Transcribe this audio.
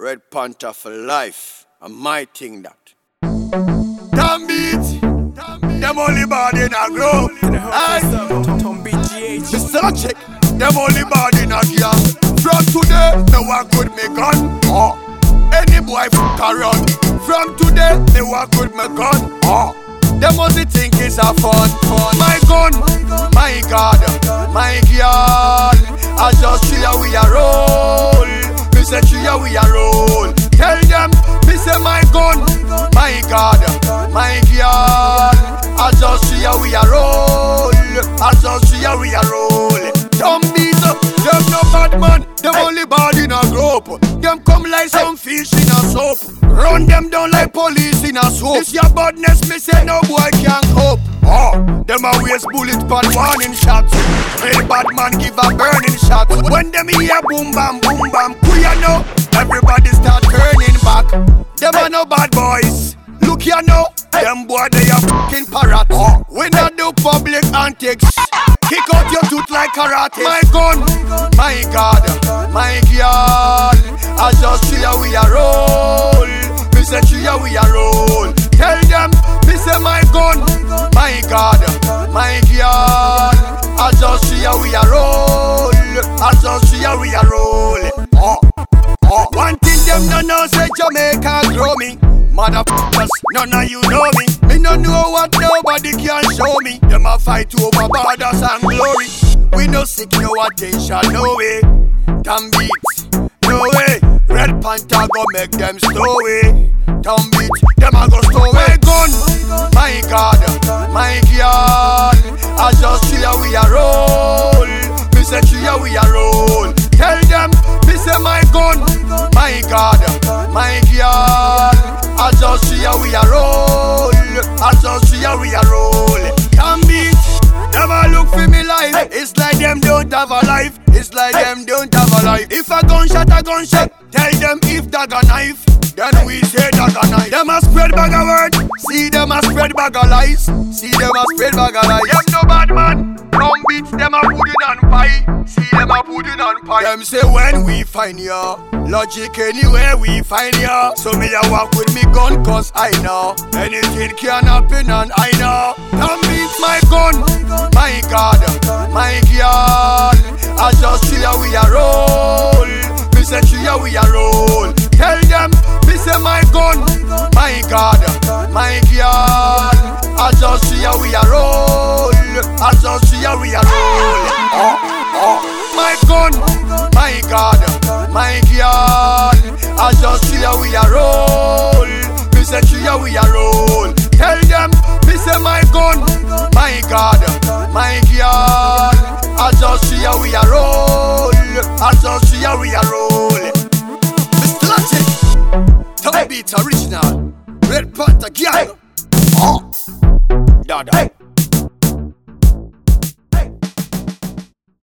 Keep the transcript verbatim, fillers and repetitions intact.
Red Panther for life. A my thing that. Damn beat. Them only bad in a grow. Aye. Mister Check. Them only bad in a gang. From today, no one could me gun. Oh. Any boy f*** around. From today, no one could me gun. Oh. Them must think it's a fun, fun. My gun, my God, my girl. I just see how we a roll. Me say see how we a roll. Tell them, me say my gun, my God, my girl. I just see how we a roll. I just see how we a roll. Don't beat up, them no bad man. Them only bad in a group. Them come like some fish in a soap. Run them down like police in a soap. This your badness, me say no boy can cope. Oh, them a waste bullet pan warning shots. Real bad man give a burning shot. When them hear boom bam boom bam, who you know? Everybody start turning back. Them are no bad boys. Look you know, them boy they a fucking parrot. Oh, we not do public antics. Kick out your tooth like karate. My gun, my God, my girl. I just see how we a roll. Me say see how we a roll. Tell them, me say my gun, my God, my girl. I just see how we a roll. I just see how we a roll. Oh, oh. One thing them no know say Jamaica grow me. Motherfuckers, none of you know me. Me no know what nobody can show me. Them a fight over borders and glory. We no seek no attention, no way. Damn beats, no way. Red Panther go make them story. Damn beats, them a go story. My gun, my God, my girl. I just see how we a roll. Me say see how we a roll. Tell them, me say my gun, my God, my girl. I just see how we a roll. I just see how we a roll. Damn beat, never look for me life. It's like them don't have a life. It's like them don't have a life. If a gunshot, a gunshot. Tell them if dog a knife, then we say dog a knife. Them a spread bag of word. See them a spread bag of lies. See them a spread bag of lies. Them no bad man. Drum beats them a pudding on pie. See them a pudding on pie. Them say when we find ya, logic anywhere we find ya. So me a walk with me gun cause I know anything can happen and I know. That means my gun, my God, my girl. I just see how we a roll. Me say see how we a roll. Tell them, me say my gun, my God, my girl. I just see how we a roll. I just see how we a roll. Oh, oh. My gun, my God, my girl. I just see how we a roll. Me say see how we a roll. Tell them, me say my gun, my God, my girl. I just see how we a roll. I just see how we a roll. Mister Latin, Tommy Beats original. Red Panther, girl. Oh, Dada.